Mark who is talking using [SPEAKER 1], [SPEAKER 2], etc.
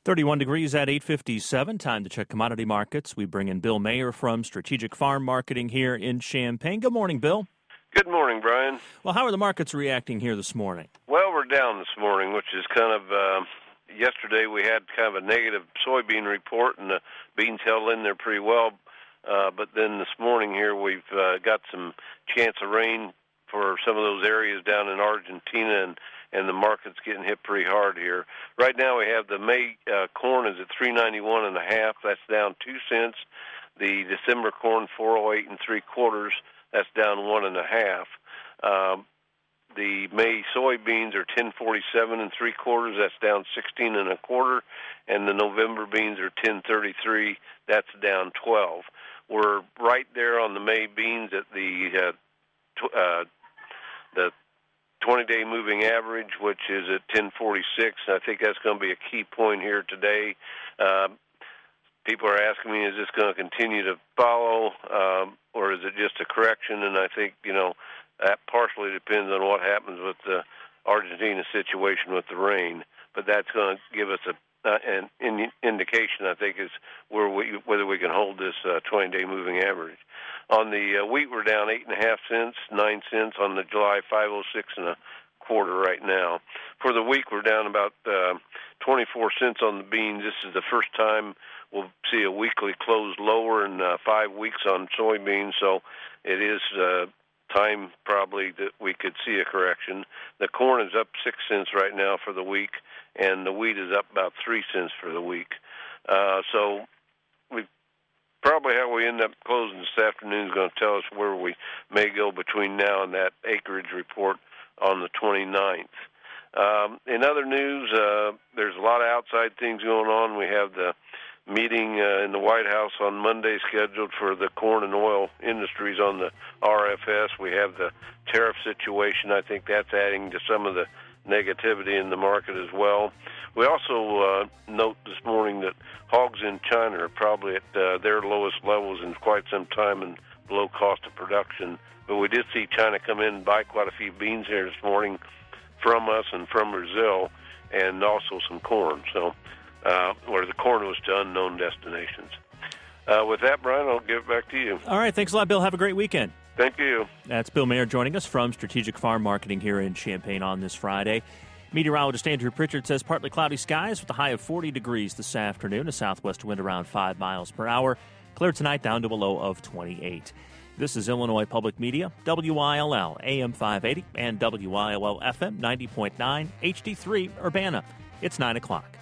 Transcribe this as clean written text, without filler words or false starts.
[SPEAKER 1] 31 degrees at 8:57. Time to check commodity markets. We bring in Bill Mayer from Strategic Farm Marketing here in Champaign. Good morning, Bill.
[SPEAKER 2] Good morning, Brian.
[SPEAKER 1] Well, how are the markets reacting here this morning?
[SPEAKER 2] Well, we're down this morning, which is kind of, yesterday we had kind of a negative soybean report, and the beans held in there pretty well. But then this morning here we've got some chance of rain for some of those areas down in Argentina, and the market's getting hit pretty hard here. Right now we have the May corn is at $3.91.5. That's down 2 cents. The December corn 408 3/4. That's down 1.5. The May soybeans are 1047 3/4. That's down 16 1/4. And the November beans are 1033. That's down 12. We're right there on the May beans at the 20-day moving average, which is at 1046. I think that's going to be a key point here today. People are asking me, is this going to continue to follow, or is it just a correction? And I think, that partially depends on what happens with the Argentina situation with the rain. But that's going to give us an indication, I think, is whether we can hold this 20-day moving average. On the wheat, we're down 8.5 cents, 9 cents on the July 506 1/4 right now. For the week, we're down about 24 cents on the beans. This is the first time we'll see a weekly close lower in 5 weeks on soybeans, so it is time probably that we could see a correction. The corn is up 6 cents right now for the week, and the wheat is up about 3 cents for the week. So probably how we end up closing this afternoon is going to tell us where we may go between now and that acreage report on the 29th. In other news, there's a lot of outside things going on. We have the meeting in the White House on Monday scheduled for the corn and oil industries on the RFS. We have the tariff situation. I think that's adding to some of the negativity in the market as well. We also note this morning that hogs in China are probably at their lowest levels in quite some time and below cost of production. But we did see China come in and buy quite a few beans here this morning from us and from Brazil, and also some corn. So, where the corn was to unknown destinations. With that, Brian, I'll give it back to you.
[SPEAKER 1] All right, thanks a lot, Bill. Have a great weekend.
[SPEAKER 2] Thank you.
[SPEAKER 1] That's Bill Mayer joining us from Strategic Farm Marketing here in Champaign on this Friday. Meteorologist Andrew Pritchard says partly cloudy skies with a high of 40 degrees this afternoon, a southwest wind around 5 miles per hour. Clear tonight down to a low of 28. This is Illinois Public Media, WILL AM 580 and WILL FM 90.9 HD3 Urbana. It's 9 o'clock.